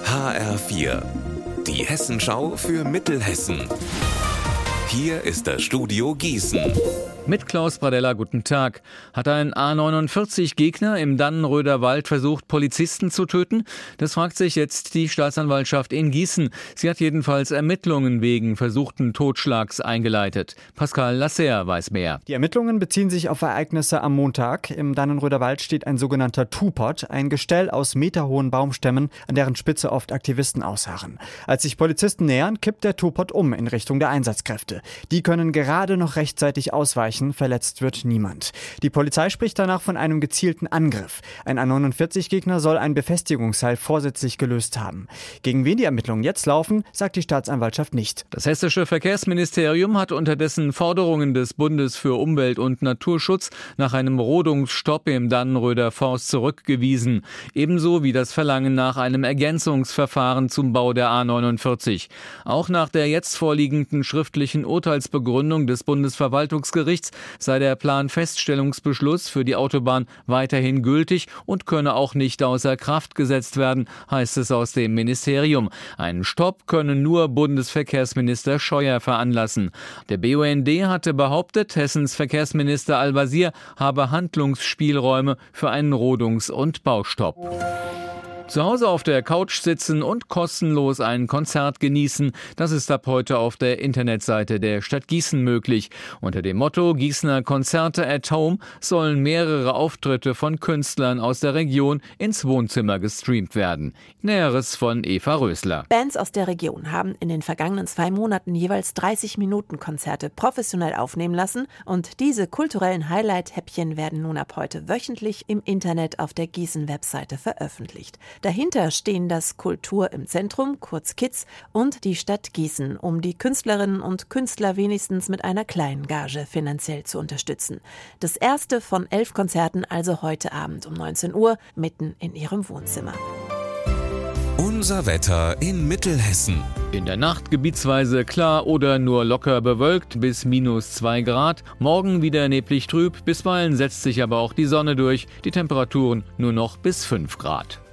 HR4, die Hessenschau für Mittelhessen. Hier ist das Studio Gießen. Mit Klaus Pradella, guten Tag. Hat ein A49-Gegner im Dannenröder Wald versucht, Polizisten zu töten? Das fragt sich jetzt die Staatsanwaltschaft in Gießen. Sie hat jedenfalls Ermittlungen wegen versuchten Totschlags eingeleitet. Pascal Lasser weiß mehr. Die Ermittlungen beziehen sich auf Ereignisse am Montag. Im Dannenröder Wald steht ein sogenannter Tupot, ein Gestell aus meterhohen Baumstämmen, an deren Spitze oft Aktivisten ausharren. Als sich Polizisten nähern, kippt der Tupot um in Richtung der Einsatzkräfte. Die können gerade noch rechtzeitig ausweichen. Verletzt wird niemand. Die Polizei spricht danach von einem gezielten Angriff. Ein A49-Gegner soll ein Befestigungsseil vorsätzlich gelöst haben. Gegen wen die Ermittlungen jetzt laufen, sagt die Staatsanwaltschaft nicht. Das hessische Verkehrsministerium hat unterdessen Forderungen des Bundes für Umwelt und Naturschutz nach einem Rodungsstopp im Dannenröder Forst zurückgewiesen. Ebenso wie das Verlangen nach einem Ergänzungsverfahren zum Bau der A49. Auch nach der jetzt vorliegenden schriftlichen Urteilsbegründung des Bundesverwaltungsgerichts sei der Planfeststellungsbeschluss für die Autobahn weiterhin gültig und könne auch nicht außer Kraft gesetzt werden, heißt es aus dem Ministerium. Einen Stopp könne nur Bundesverkehrsminister Scheuer veranlassen. Der BUND hatte behauptet, Hessens Verkehrsminister Al-Wazir habe Handlungsspielräume für einen Rodungs- und Baustopp. Zu Hause auf der Couch sitzen und kostenlos ein Konzert genießen, das ist ab heute auf der Internetseite der Stadt Gießen möglich. Unter dem Motto Gießener Konzerte at Home sollen mehrere Auftritte von Künstlern aus der Region ins Wohnzimmer gestreamt werden. Näheres von Eva Rösler. Bands aus der Region haben in den vergangenen 2 Monaten jeweils 30-Minuten-Konzerte professionell aufnehmen lassen und diese kulturellen Highlight-Häppchen werden nun ab heute wöchentlich im Internet auf der Gießen-Webseite veröffentlicht. Dahinter stehen das Kultur im Zentrum, kurz KIZ, und die Stadt Gießen, um die Künstlerinnen und Künstler wenigstens mit einer kleinen Gage finanziell zu unterstützen. Das erste von 11 Konzerten also heute Abend um 19 Uhr, mitten in ihrem Wohnzimmer. Unser Wetter in Mittelhessen. In der Nacht gebietsweise klar oder nur locker bewölkt bis -2 Grad. Morgen wieder neblig trüb, bisweilen setzt sich aber auch die Sonne durch. Die Temperaturen nur noch bis 5 Grad.